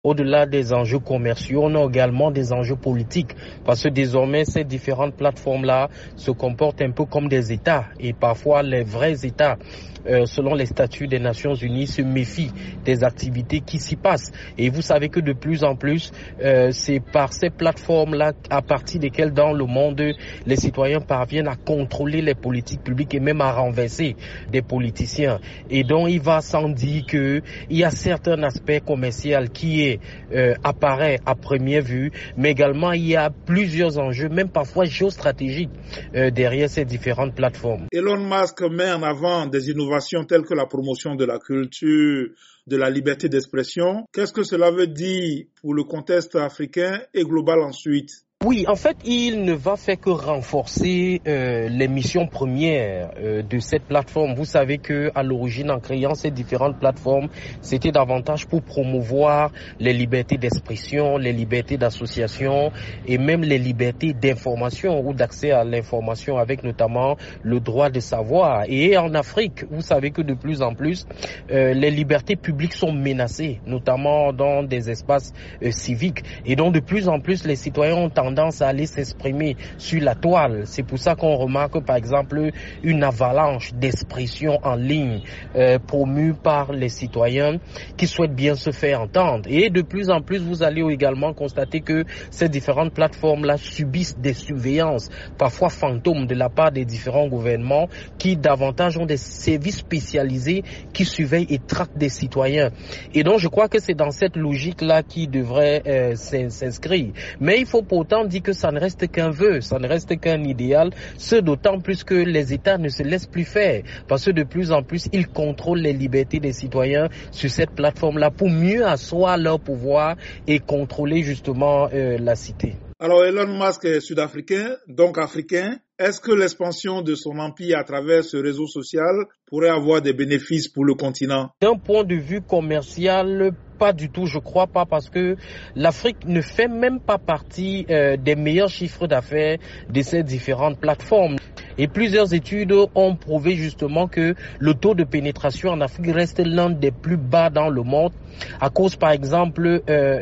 Au-delà des enjeux commerciaux, on a également des enjeux politiques parce que désormais, ces différentes plateformes-là se comportent un peu comme des États et parfois les vrais États, selon les statuts des Nations Unies, se méfient des activités qui s'y passent. Et vous savez que de plus en plus, c'est par ces plateformes-là, à partir desquelles dans le monde, les citoyens parviennent à contrôler les politiques publiques et même à renverser des politiciens. Et donc, il va sans dire qu'il y a certains aspects commerciaux qui apparaît à première vue, mais également il y a plusieurs enjeux, même parfois géostratégiques, derrière ces différentes plateformes. Elon Musk met en avant des innovations telles que la promotion de la culture, de la liberté d'expression. Qu'est-ce que cela veut dire pour le contexte africain et global ensuite? Oui, en fait, il ne va faire que renforcer les missions premières de cette plateforme. Vous savez que à l'origine, en créant ces différentes plateformes, c'était davantage pour promouvoir les libertés d'expression, les libertés d'association et même les libertés d'information ou d'accès à l'information, avec notamment le droit de savoir. Et en Afrique, vous savez que de plus en plus, les libertés publiques sont menacées, notamment dans des espaces civiques. Et donc, de plus en plus, les citoyens ont tendance à aller s'exprimer sur la toile. C'est pour ça qu'on remarque par exemple une avalanche d'expressions en ligne promues par les citoyens qui souhaitent bien se faire entendre. Et de plus en plus, vous allez également constater que ces différentes plateformes-là subissent des surveillances, parfois fantômes, de la part des différents gouvernements qui davantage ont des services spécialisés qui surveillent et traquent des citoyens. Et donc, je crois que c'est dans cette logique-là qui devrait s'inscrire. Mais il faut pourtant dire que ça ne reste qu'un vœu, ça ne reste qu'un idéal, ce d'autant plus que les États ne se laissent plus faire, parce que de plus en plus, ils contrôlent les libertés des citoyens sur cette plateforme-là pour mieux asseoir leur pouvoir et contrôler justement la cité. Alors Elon Musk est sud-africain, donc africain. Est-ce que l'expansion de son empire à travers ce réseau social pourrait avoir des bénéfices pour le continent? D'un point de vue commercial, pas du tout, je crois pas, parce que l'Afrique ne fait même pas partie des meilleurs chiffres d'affaires de ces différentes plateformes. Et plusieurs études ont prouvé justement que le taux de pénétration en Afrique reste l'un des plus bas dans le monde, à cause par exemple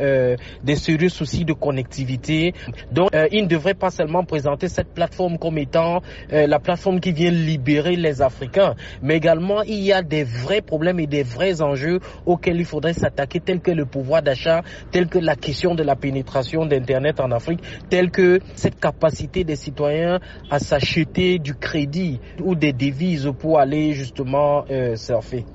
des sérieux soucis de connectivité. Donc il ne devrait pas seulement présenter cette plateforme comme étant la plateforme qui vient libérer les Africains, mais également il y a des vrais problèmes et des vrais enjeux auxquels il faudrait s'attaquer, tels que le pouvoir d'achat, tels que la question de la pénétration d'Internet en Afrique, tels que cette capacité des citoyens à s'acheter du crédit ou des devises pour aller justement surfer.